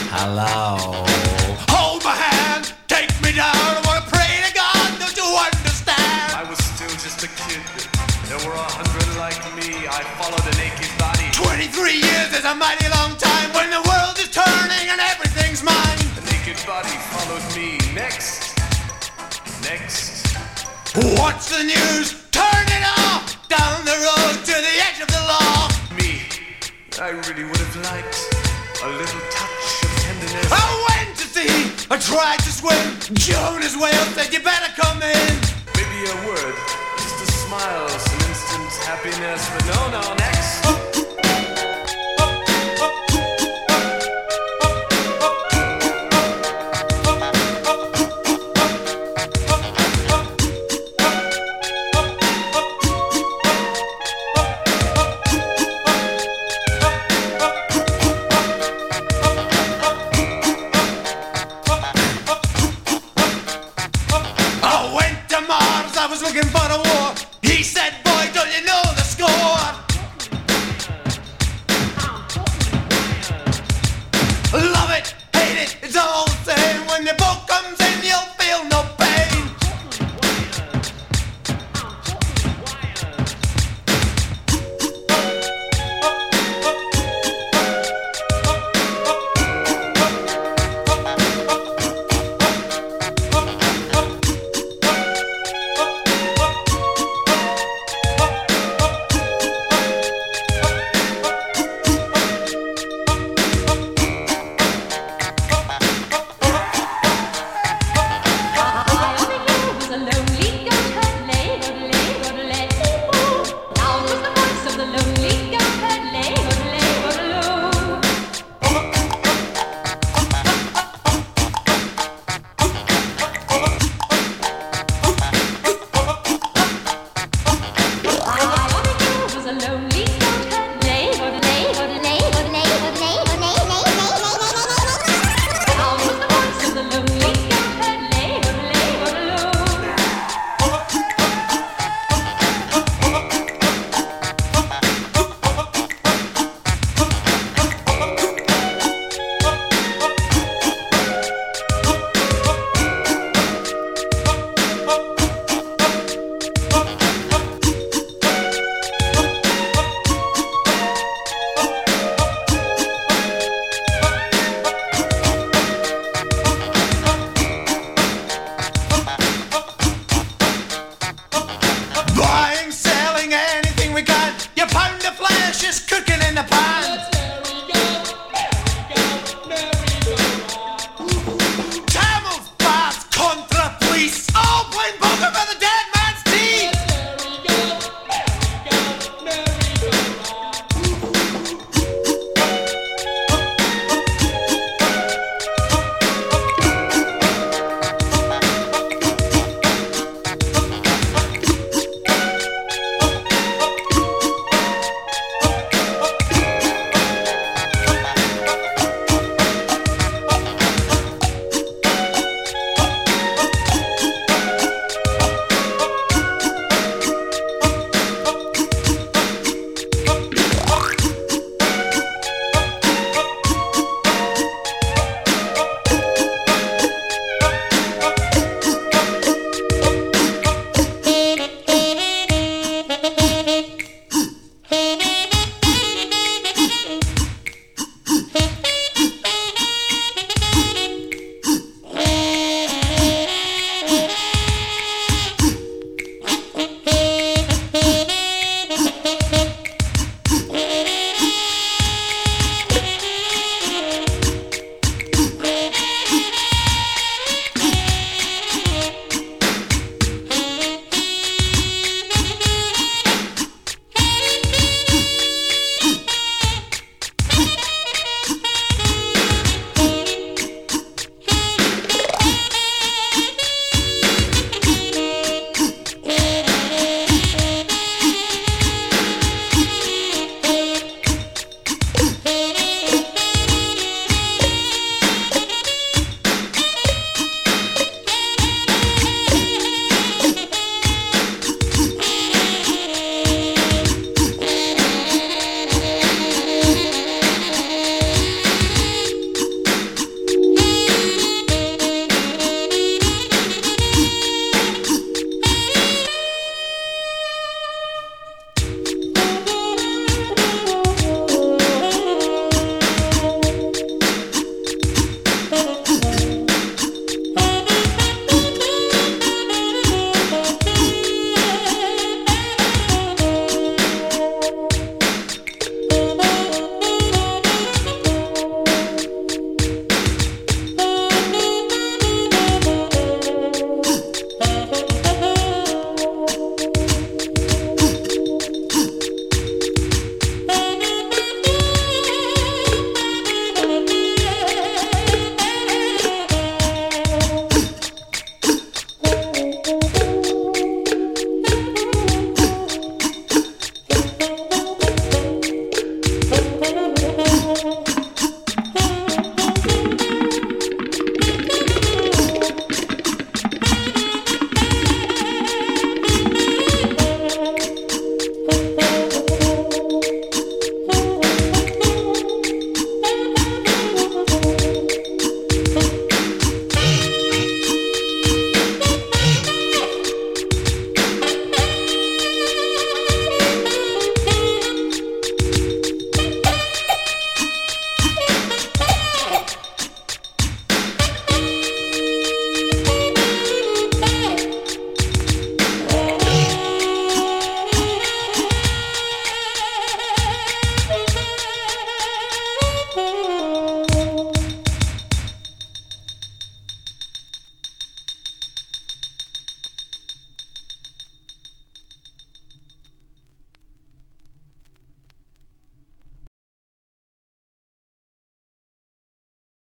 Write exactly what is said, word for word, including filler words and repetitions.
Hello. Hold my hand, take me down. I wanna pray to God, don't you understand? I was still just a kid. There were a hundred like me. I followed a naked body. Twenty-three years is a mighty long time when the world is turning and everything's mine. The naked body followed me. Next. Next. Watch the news, turn it off. Down the road to the edge of the law. Me. I really would have liked a little touch of tenderness. I went to sea, I tried to swim. Jonas Whale said you better come in. Maybe a word, just a smile, some instant happiness. But no, no, next. I was looking for the war. He said, boy, don't you know the score? Love it, hate it, it's all the same. When the boat comes in,